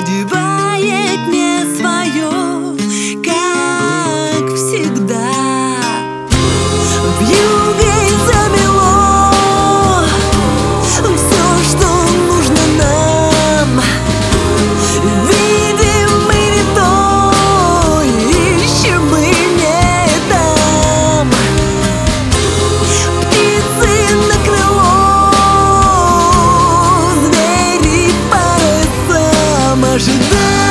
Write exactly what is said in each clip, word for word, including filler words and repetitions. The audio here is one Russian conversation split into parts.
надевает мне свое, как всегда. Вьюгой замело все, что нужно нам. Видим мы не то, ищем мы не там. Птицы на крыло, звери по лесам. Ожидание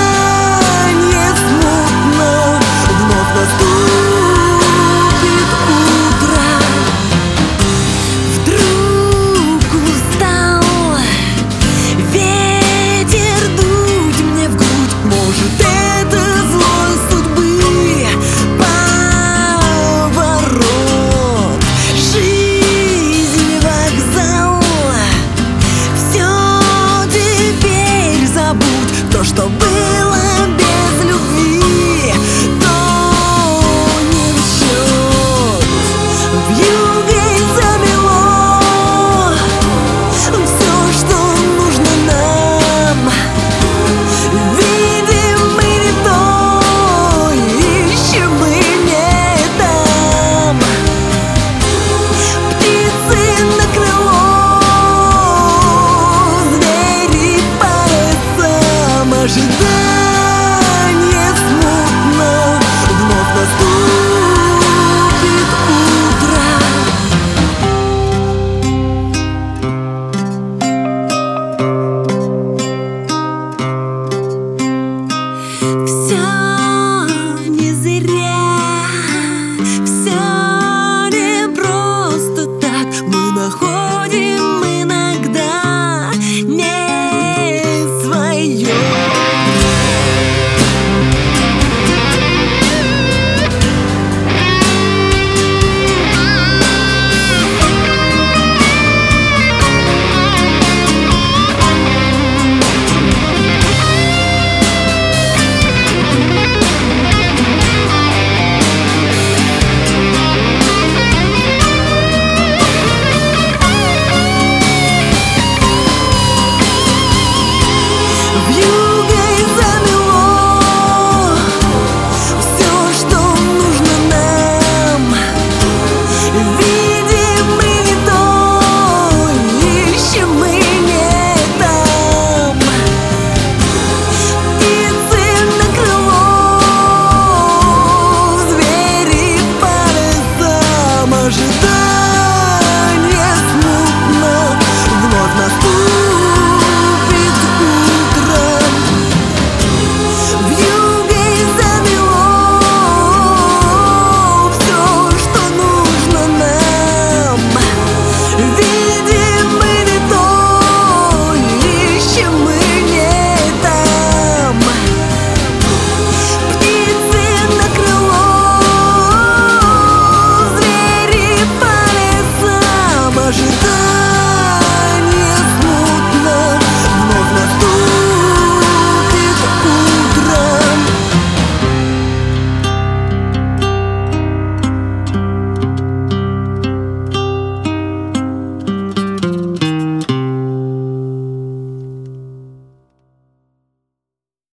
смутно вновь наступит утро. Вдруг устал ветер дуть мне в грудь. Может, это злой судьбы поворот. Жизнь вокзал, все теперь забудь. То, что было без любви, то не в счет. Вьюгой замело все, что нужно нам. Видим мы не то, ищем мы не там. Птицы на крыло, звери по лесам. Ожидание